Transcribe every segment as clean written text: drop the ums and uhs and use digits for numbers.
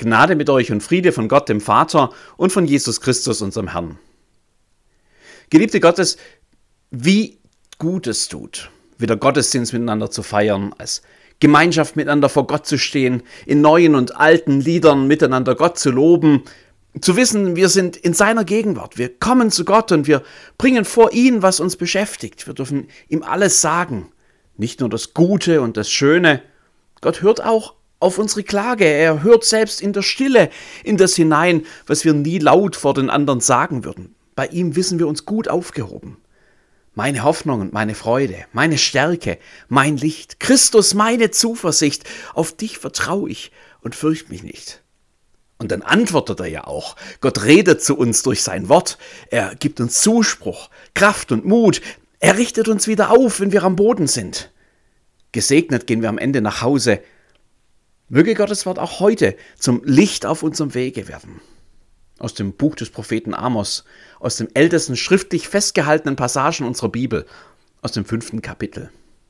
Gnade mit euch und Friede von Gott, dem Vater und von Jesus Christus, unserem Herrn. Geliebte Gottes, wie gut es tut, wieder Gottesdienst miteinander zu feiern, als Gemeinschaft miteinander vor Gott zu stehen, in neuen und alten Liedern miteinander Gott zu loben, zu wissen, wir sind in seiner Gegenwart, wir kommen zu Gott und wir bringen vor ihn, was uns beschäftigt. Wir dürfen ihm alles sagen, nicht nur das Gute und das Schöne. Gott hört auch auf unsere Klage, er hört selbst in der Stille in das hinein, was wir nie laut vor den anderen sagen würden. Bei ihm wissen wir uns gut aufgehoben. Meine Hoffnung und meine Freude, meine Stärke, mein Licht, Christus, meine Zuversicht, auf dich vertraue ich und fürchte mich nicht. Und dann antwortet er ja auch. Gott redet zu uns durch sein Wort, er gibt uns Zuspruch, Kraft und Mut, er richtet uns wieder auf, wenn wir am Boden sind. Gesegnet gehen wir am Ende nach Hause. Möge Gottes Wort auch heute zum Licht auf unserem Wege werden. Aus dem Buch des Propheten Amos, aus den ältesten schriftlich festgehaltenen Passagen unserer Bibel, aus dem 5. Kapitel.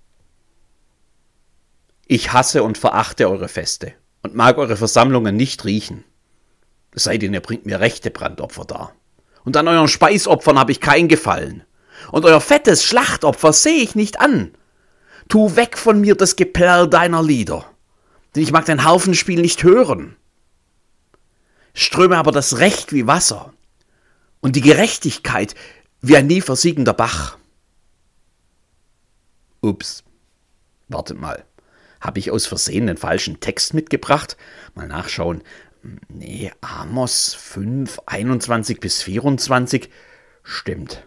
Ich hasse und verachte eure Feste und mag eure Versammlungen nicht riechen. Es sei denn, ihr bringt mir rechte Brandopfer dar. Und an euren Speisopfern habe ich kein Gefallen. Und euer fettes Schlachtopfer sehe ich nicht an. Tu weg von mir das Geplärr deiner Lieder. Denn ich mag dein Harfenspiel nicht hören. Ströme aber das Recht wie Wasser und die Gerechtigkeit wie ein nie versiegender Bach. Ups, wartet mal, habe ich aus Versehen den falschen Text mitgebracht? Mal nachschauen. Nee, Amos 5, 21 bis 24, stimmt.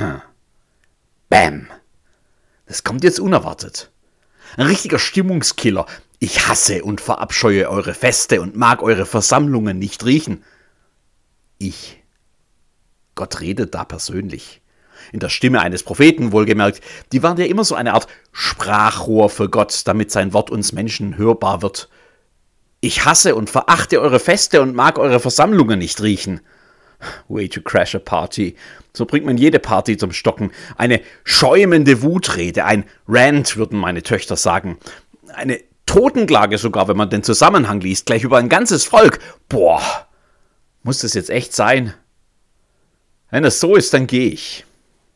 Bam, das kommt jetzt unerwartet. Ein richtiger Stimmungskiller. Ich hasse und verabscheue eure Feste und mag eure Versammlungen nicht riechen. Gott redet da persönlich. In der Stimme eines Propheten wohlgemerkt. Die waren ja immer so eine Art Sprachrohr für Gott, damit sein Wort uns Menschen hörbar wird. Ich hasse und verachte eure Feste und mag eure Versammlungen nicht riechen. Way to crash a party. So bringt man jede Party zum Stocken. Eine schäumende Wutrede, ein Rant, würden meine Töchter sagen. Eine Totenklage sogar, wenn man den Zusammenhang liest, gleich über ein ganzes Volk. Boah, muss das jetzt echt sein? Wenn das so ist, dann gehe ich.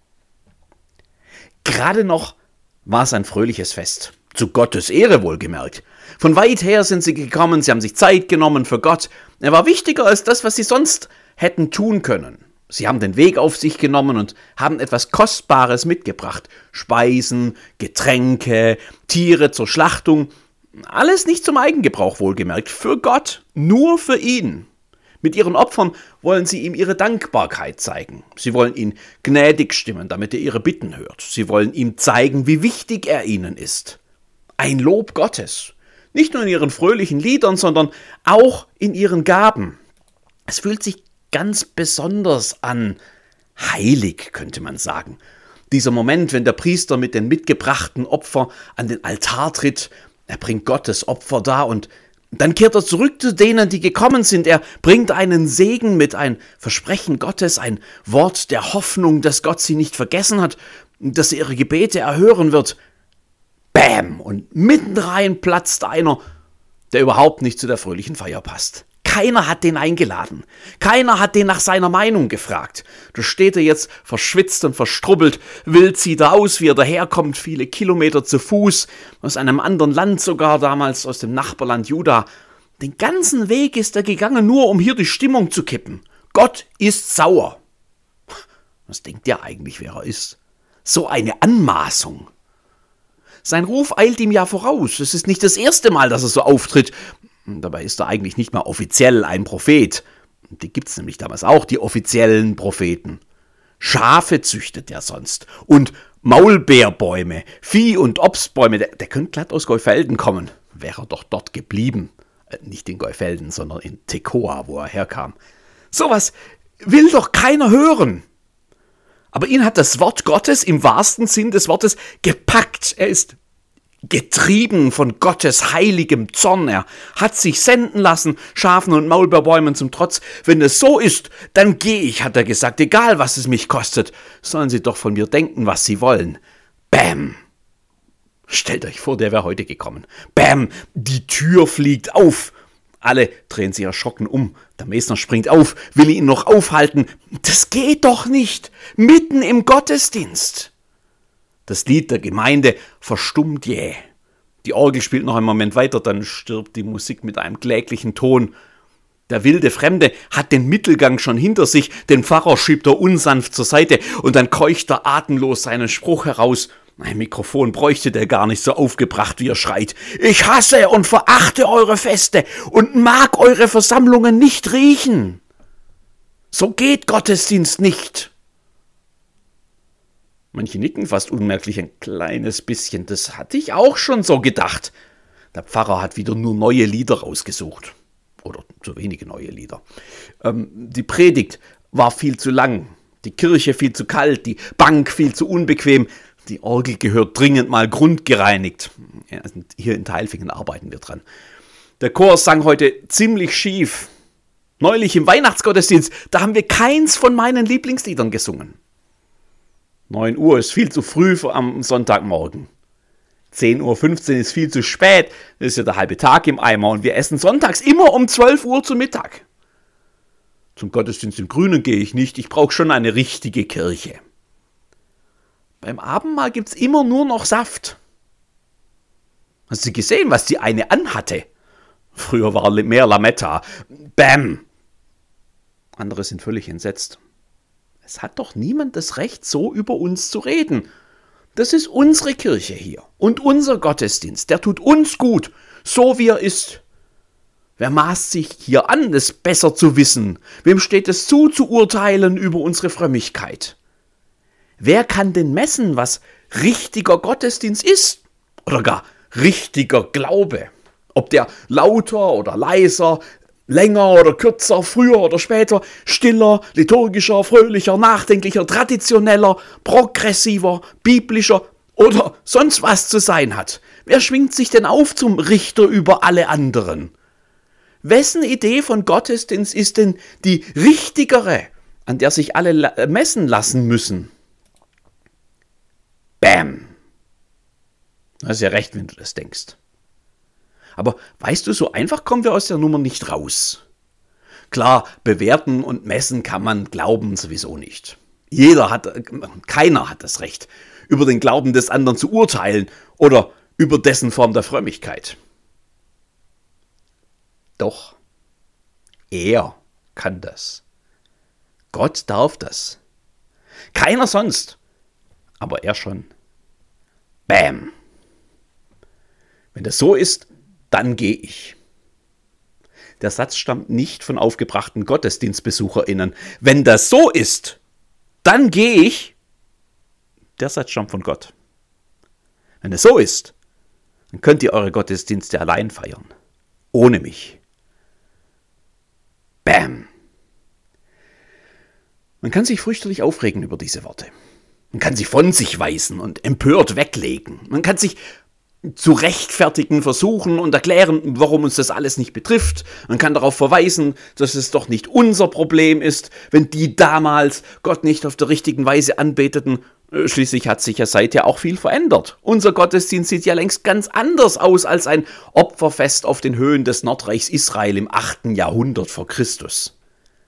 Gerade noch war es ein fröhliches Fest. Zu Gottes Ehre wohlgemerkt. Von weit her sind sie gekommen, sie haben sich Zeit genommen für Gott. Er war wichtiger als das, was sie sonst hätten tun können. Sie haben den Weg auf sich genommen und haben etwas Kostbares mitgebracht. Speisen, Getränke, Tiere zur Schlachtung. Alles nicht zum Eigengebrauch wohlgemerkt. Für Gott, nur für ihn. Mit ihren Opfern wollen sie ihm ihre Dankbarkeit zeigen. Sie wollen ihn gnädig stimmen, damit er ihre Bitten hört. Sie wollen ihm zeigen, wie wichtig er ihnen ist. Ein Lob Gottes. Nicht nur in ihren fröhlichen Liedern, sondern auch in ihren Gaben. Es fühlt sich ganz besonders an. Heilig, könnte man sagen. Dieser Moment, wenn der Priester mit den mitgebrachten Opfern an den Altar tritt, er bringt Gottes Opfer dar und dann kehrt er zurück zu denen, die gekommen sind. Er bringt einen Segen mit, ein Versprechen Gottes, ein Wort der Hoffnung, dass Gott sie nicht vergessen hat, dass er ihre Gebete erhören wird. Bäm! Und mitten rein platzt einer, der überhaupt nicht zu der fröhlichen Feier passt. Keiner hat den eingeladen. Keiner hat den nach seiner Meinung gefragt. Da steht er jetzt verschwitzt und verstrubbelt, wild sieht er aus, wie er daherkommt, viele Kilometer zu Fuß, aus einem anderen Land sogar, damals aus dem Nachbarland Juda. Den ganzen Weg ist er gegangen, nur um hier die Stimmung zu kippen. Gott ist sauer. Was denkt der eigentlich, wer er ist? So eine Anmaßung. Sein Ruf eilt ihm ja voraus. Es ist nicht das erste Mal, dass er so auftritt. Dabei ist er eigentlich nicht mal offiziell ein Prophet. Die gibt es nämlich damals auch, die offiziellen Propheten. Schafe züchtet er sonst. Und Maulbeerbäume, Vieh- und Obstbäume. Der könnte glatt aus Geufelden kommen. Wäre er doch dort geblieben. Nicht in Geufelden, sondern in Tekoa, wo er herkam. Sowas will doch keiner hören. Aber ihn hat das Wort Gottes im wahrsten Sinn des Wortes gepackt. Er ist getrieben von Gottes heiligem Zorn. Er hat sich senden lassen, Schafen und Maulbeerbäumen zum Trotz. Wenn es so ist, dann gehe ich, hat er gesagt, egal was es mich kostet. Sollen sie doch von mir denken, was sie wollen. Bäm! Stellt euch vor, der wäre heute gekommen. Bäm! Die Tür fliegt auf. Alle drehen sich erschrocken um. Der Mesner springt auf, will ihn noch aufhalten. Das geht doch nicht! Mitten im Gottesdienst! Das Lied der Gemeinde verstummt jäh. Die Orgel spielt noch einen Moment weiter, dann stirbt die Musik mit einem kläglichen Ton. Der wilde Fremde hat den Mittelgang schon hinter sich, den Pfarrer schiebt er unsanft zur Seite und dann keucht er atemlos seinen Spruch heraus. Ein Mikrofon bräuchte der gar nicht so aufgebracht, wie er schreit. Ich hasse und verachte eure Feste und mag eure Versammlungen nicht riechen. So geht Gottesdienst nicht. Manche nicken fast unmerklich ein kleines bisschen. Das hatte ich auch schon so gedacht. Der Pfarrer hat wieder nur neue Lieder rausgesucht. Oder zu wenige neue Lieder. Die Predigt war viel zu lang, die Kirche viel zu kalt, die Bank viel zu unbequem, die Orgel gehört dringend mal grundgereinigt. Ja, hier in Tailfingen arbeiten wir dran. Der Chor sang heute ziemlich schief. Neulich im Weihnachtsgottesdienst, da haben wir keins von meinen Lieblingsliedern gesungen. 9 Uhr ist viel zu früh am Sonntagmorgen. 10.15 Uhr ist viel zu spät, das ist ja der halbe Tag im Eimer und wir essen sonntags immer um 12 Uhr zu Mittag. Zum Gottesdienst im Grünen gehe ich nicht, ich brauche schon eine richtige Kirche. Beim Abendmahl gibt's immer nur noch Saft. Hast du gesehen, was die eine anhatte? Früher war mehr Lametta. Bäm! Andere sind völlig entsetzt. Es hat doch niemand das Recht, so über uns zu reden. Das ist unsere Kirche hier und unser Gottesdienst, der tut uns gut, so wie er ist. Wer maßt sich hier an, es besser zu wissen? Wem steht es zu urteilen über unsere Frömmigkeit? Wer kann denn messen, was richtiger Gottesdienst ist? Oder gar richtiger Glaube? Ob der lauter oder leiser, länger oder kürzer, früher oder später, stiller, liturgischer, fröhlicher, nachdenklicher, traditioneller, progressiver, biblischer oder sonst was zu sein hat. Wer schwingt sich denn auf zum Richter über alle anderen? Wessen Idee von Gottesdienst ist denn die richtigere, an der sich alle messen lassen müssen? Bäm! Du hast ja recht, wenn du das denkst. Aber weißt du, so einfach kommen wir aus der Nummer nicht raus. Klar, bewerten und messen kann man Glauben sowieso nicht. Keiner hat das Recht, über den Glauben des anderen zu urteilen oder über dessen Form der Frömmigkeit. Doch, er kann das. Gott darf das. Keiner sonst, aber er schon. Bäm! Wenn das so ist, dann gehe ich. Der Satz stammt nicht von aufgebrachten GottesdienstbesucherInnen. Wenn das so ist, dann gehe ich. Der Satz stammt von Gott. Wenn es so ist, dann könnt ihr eure Gottesdienste allein feiern. Ohne mich. Bam! Man kann sich fürchterlich aufregen über diese Worte. Man kann sie von sich weisen und empört weglegen. Man kann sich zu rechtfertigen versuchen und erklären, warum uns das alles nicht betrifft. Man kann darauf verweisen, dass es doch nicht unser Problem ist, wenn die damals Gott nicht auf der richtigen Weise anbeteten. Schließlich hat sich ja seither auch viel verändert. Unser Gottesdienst sieht ja längst ganz anders aus als ein Opferfest auf den Höhen des Nordreichs Israel im 8. Jahrhundert vor Christus.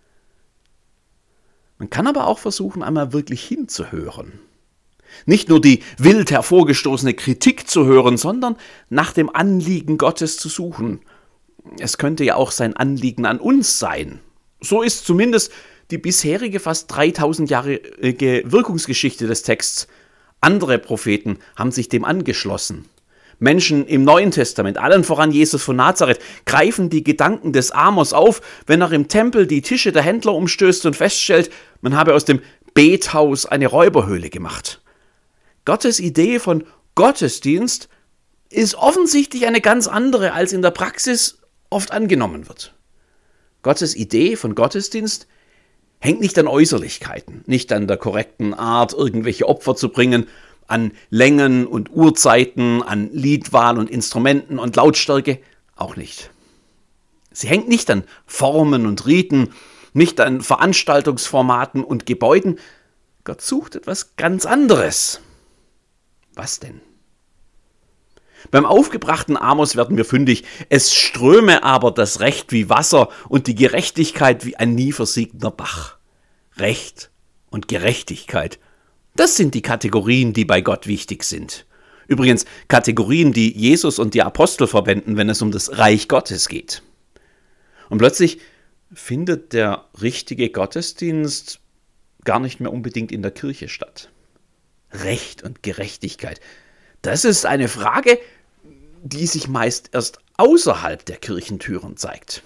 Man kann aber auch versuchen, einmal wirklich hinzuhören. Nicht nur die wild hervorgestoßene Kritik zu hören, sondern nach dem Anliegen Gottes zu suchen. Es könnte ja auch sein Anliegen an uns sein. So ist zumindest die bisherige fast 3000-jährige Wirkungsgeschichte des Texts. Andere Propheten haben sich dem angeschlossen. Menschen im Neuen Testament, allen voran Jesus von Nazareth, greifen die Gedanken des Amos auf, wenn er im Tempel die Tische der Händler umstößt und feststellt, man habe aus dem Bethaus eine Räuberhöhle gemacht. Gottes Idee von Gottesdienst ist offensichtlich eine ganz andere, als in der Praxis oft angenommen wird. Gottes Idee von Gottesdienst hängt nicht an Äußerlichkeiten, nicht an der korrekten Art, irgendwelche Opfer zu bringen, an Längen und Uhrzeiten, an Liedwahl und Instrumenten und Lautstärke, auch nicht. Sie hängt nicht an Formen und Riten, nicht an Veranstaltungsformaten und Gebäuden. Gott sucht etwas ganz anderes. Was denn? Beim aufgebrachten Amos werden wir fündig, es ströme aber das Recht wie Wasser und die Gerechtigkeit wie ein nie versiegender Bach. Recht und Gerechtigkeit, das sind die Kategorien, die bei Gott wichtig sind. Übrigens Kategorien, die Jesus und die Apostel verwenden, wenn es um das Reich Gottes geht. Und plötzlich findet der richtige Gottesdienst gar nicht mehr unbedingt in der Kirche statt. Recht und Gerechtigkeit, das ist eine Frage, die sich meist erst außerhalb der Kirchentüren zeigt.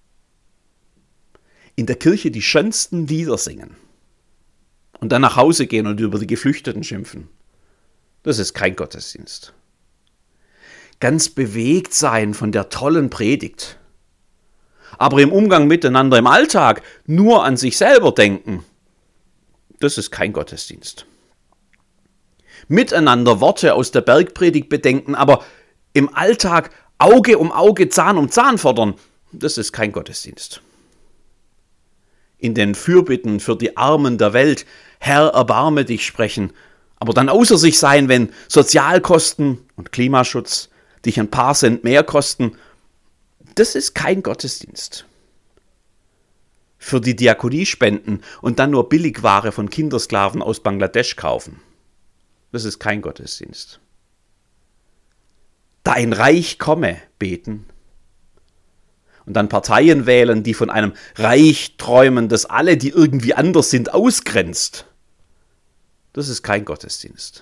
In der Kirche die schönsten Lieder singen und dann nach Hause gehen und über die Geflüchteten schimpfen. Das ist kein Gottesdienst. Ganz bewegt sein von der tollen Predigt, aber im Umgang miteinander im Alltag nur an sich selber denken, das ist kein Gottesdienst. Miteinander Worte aus der Bergpredigt bedenken, aber im Alltag Auge um Auge, Zahn um Zahn fordern, das ist kein Gottesdienst. In den Fürbitten für die Armen der Welt, Herr, erbarme dich sprechen, aber dann außer sich sein, wenn Sozialkosten und Klimaschutz dich ein paar Cent mehr kosten, das ist kein Gottesdienst. Für die Diakonie spenden und dann nur Billigware von Kindersklaven aus Bangladesch kaufen, das ist kein Gottesdienst. Dein Reich komme beten und dann Parteien wählen, die von einem Reich träumen, das alle, die irgendwie anders sind, ausgrenzt, das ist kein Gottesdienst.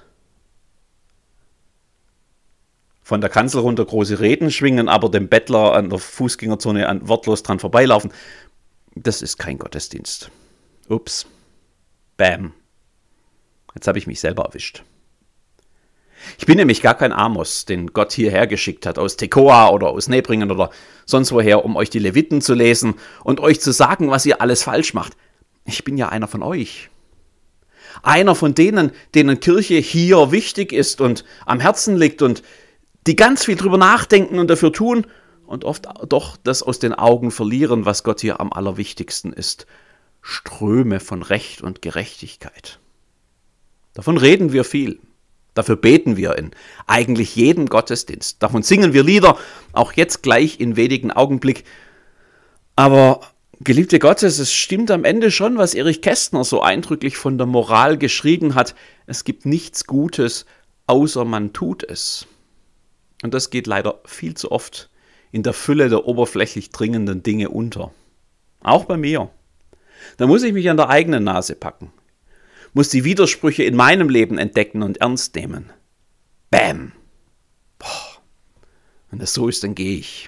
Von der Kanzel runter große Reden schwingen, aber dem Bettler an der Fußgängerzone wortlos dran vorbeilaufen, das ist kein Gottesdienst. Ups. Bam. Jetzt habe ich mich selber erwischt. Ich bin nämlich gar kein Amos, den Gott hierher geschickt hat, aus Tekoa oder aus Nebringen oder sonst woher, um euch die Leviten zu lesen und euch zu sagen, was ihr alles falsch macht. Ich bin ja einer von euch. Einer von denen Kirche hier wichtig ist und am Herzen liegt und die ganz viel drüber nachdenken und dafür tun und oft doch das aus den Augen verlieren, was Gott hier am allerwichtigsten ist. Ströme von Recht und Gerechtigkeit. Davon reden wir viel. Dafür beten wir in eigentlich jedem Gottesdienst. Davon singen wir Lieder, auch jetzt gleich in wenigen Augenblick. Aber, geliebte Gottes, es stimmt am Ende schon, was Erich Kästner so eindrücklich von der Moral geschrieben hat. Es gibt nichts Gutes, außer man tut es. Und das geht leider viel zu oft in der Fülle der oberflächlich dringenden Dinge unter. Auch bei mir. Da muss ich mich an der eigenen Nase packen. Muss die Widersprüche in meinem Leben entdecken und ernst nehmen. Bäm. Boah. Wenn das so ist, dann gehe ich.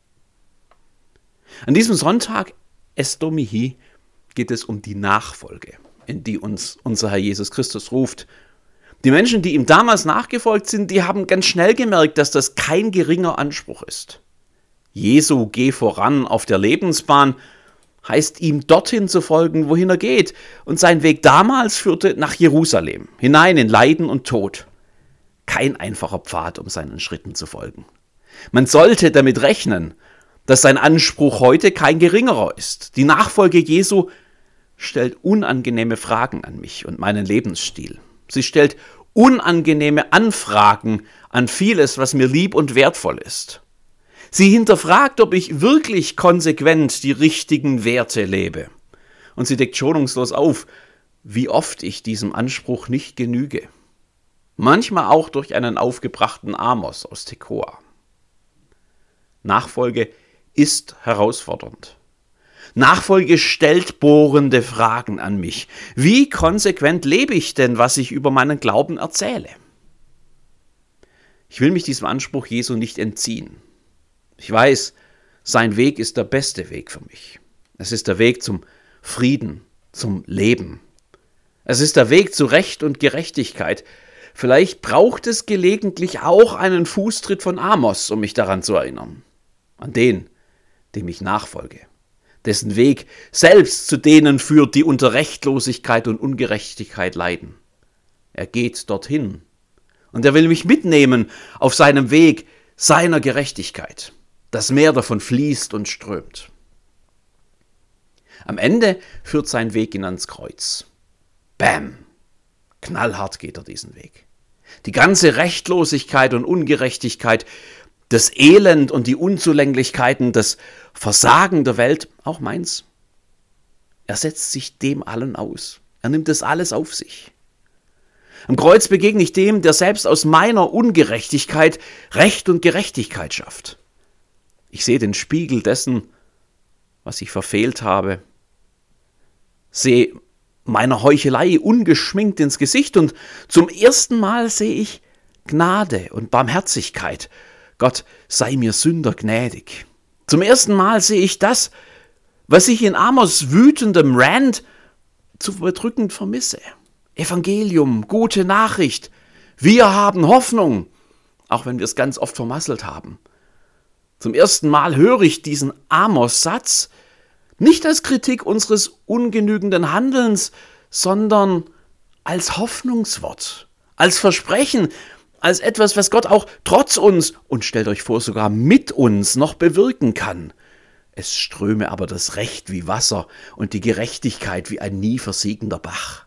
An diesem Sonntag, Es Domihi, geht es um die Nachfolge, in die uns unser Herr Jesus Christus ruft. Die Menschen, die ihm damals nachgefolgt sind, die haben ganz schnell gemerkt, dass das kein geringer Anspruch ist. Jesu, geh voran auf der Lebensbahn, heißt ihm dorthin zu folgen, wohin er geht. Und sein Weg damals führte nach Jerusalem, hinein in Leiden und Tod. Kein einfacher Pfad, um seinen Schritten zu folgen. Man sollte damit rechnen, dass sein Anspruch heute kein geringerer ist. Die Nachfolge Jesu stellt unangenehme Fragen an mich und meinen Lebensstil. Sie stellt unangenehme Anfragen an vieles, was mir lieb und wertvoll ist. Sie hinterfragt, ob ich wirklich konsequent die richtigen Werte lebe. Und sie deckt schonungslos auf, wie oft ich diesem Anspruch nicht genüge. Manchmal auch durch einen aufgebrachten Amos aus Tekoa. Nachfolge ist herausfordernd. Nachfolge stellt bohrende Fragen an mich. Wie konsequent lebe ich denn, was ich über meinen Glauben erzähle? Ich will mich diesem Anspruch Jesu nicht entziehen. Ich weiß, sein Weg ist der beste Weg für mich. Es ist der Weg zum Frieden, zum Leben. Es ist der Weg zu Recht und Gerechtigkeit. Vielleicht braucht es gelegentlich auch einen Fußtritt von Amos, um mich daran zu erinnern. An den, dem ich nachfolge. Dessen Weg selbst zu denen führt, die unter Rechtlosigkeit und Ungerechtigkeit leiden. Er geht dorthin. Und er will mich mitnehmen auf seinem Weg seiner Gerechtigkeit. Das Meer davon fließt und strömt. Am Ende führt sein Weg ihn ans Kreuz. Bäm! Knallhart geht er diesen Weg. Die ganze Rechtlosigkeit und Ungerechtigkeit, das Elend und die Unzulänglichkeiten, das Versagen der Welt, auch meins. Er setzt sich dem allen aus. Er nimmt das alles auf sich. Am Kreuz begegne ich dem, der selbst aus meiner Ungerechtigkeit Recht und Gerechtigkeit schafft. Ich sehe den Spiegel dessen, was ich verfehlt habe, sehe meiner Heuchelei ungeschminkt ins Gesicht und zum ersten Mal sehe ich Gnade und Barmherzigkeit. Gott sei mir Sünder gnädig. Zum ersten Mal sehe ich das, was ich in Amos wütendem Rant zu bedrückend vermisse. Evangelium, gute Nachricht. Wir haben Hoffnung, auch wenn wir es ganz oft vermasselt haben. Zum ersten Mal höre ich diesen Amos-Satz nicht als Kritik unseres ungenügenden Handelns, sondern als Hoffnungswort, als Versprechen, als etwas, was Gott auch trotz uns und stellt euch vor, sogar mit uns noch bewirken kann. Es ströme aber das Recht wie Wasser und die Gerechtigkeit wie ein nie versiegender Bach.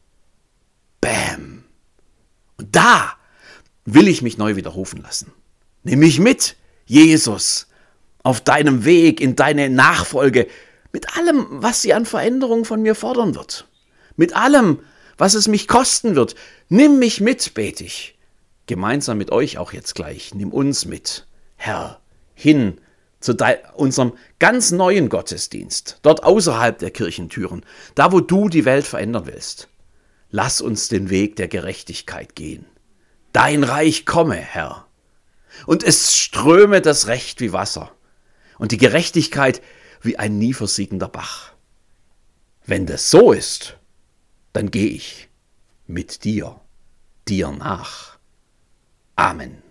Bäm! Und da will ich mich neu widerrufen lassen. Nimm mich mit, Jesus, auf deinem Weg in deine Nachfolge, mit allem, was sie an Veränderung von mir fordern wird. Mit allem, was es mich kosten wird. Nimm mich mit, bete ich. Gemeinsam mit euch auch jetzt gleich. Nimm uns mit, Herr, hin zu unserem ganz neuen Gottesdienst, dort außerhalb der Kirchentüren, da wo du die Welt verändern willst. Lass uns den Weg der Gerechtigkeit gehen. Dein Reich komme, Herr. Und es ströme das Recht wie Wasser und die Gerechtigkeit wie ein nie versiegender Bach. Wenn das so ist, dann gehe ich mit dir nach. Amen.